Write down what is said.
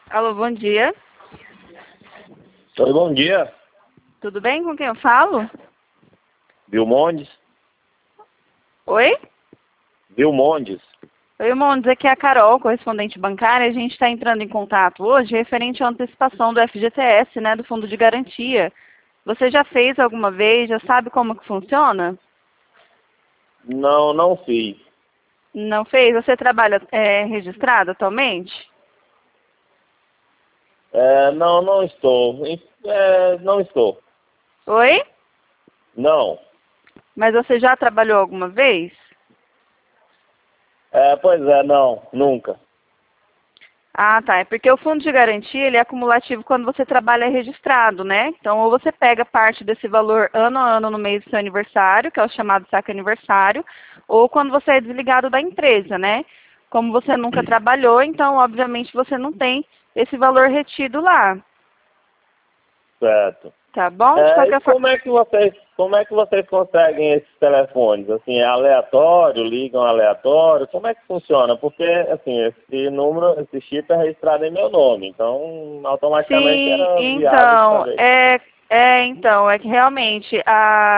Alô, bom dia. Oi, bom dia. Tudo bem? Com quem eu falo? Vilmondes? Oi? Vilmondes? Oi, Mondes, aqui é a Carol, correspondente bancária. A gente está entrando em contato hoje referente à antecipação do FGTS, né, do Fundo de Garantia. Você já fez alguma vez? Já sabe como que funciona? Não, não fiz. Não fez? Você trabalha registrado atualmente? Não, não estou. Não estou. Oi? Não. Mas você já trabalhou alguma vez? Pois é, não, nunca. Ah, tá. É porque o fundo de garantia, ele é acumulativo quando você trabalha registrado, né? Então, ou você pega parte desse valor ano a ano no mês do seu aniversário, que é o chamado saque aniversário, ou quando você é desligado da empresa, né? Como você nunca trabalhou, então, obviamente, você não tem esse valor retido lá, Certo. tá bom? De E qualquer forma... como é que vocês conseguem esses telefones? Assim, é aleatório, ligam aleatório? Como é que funciona? Porque, assim, esse número, esse chip é registrado em meu nome, então automaticamente Sim, era viável de então, fazer. então, é que realmente a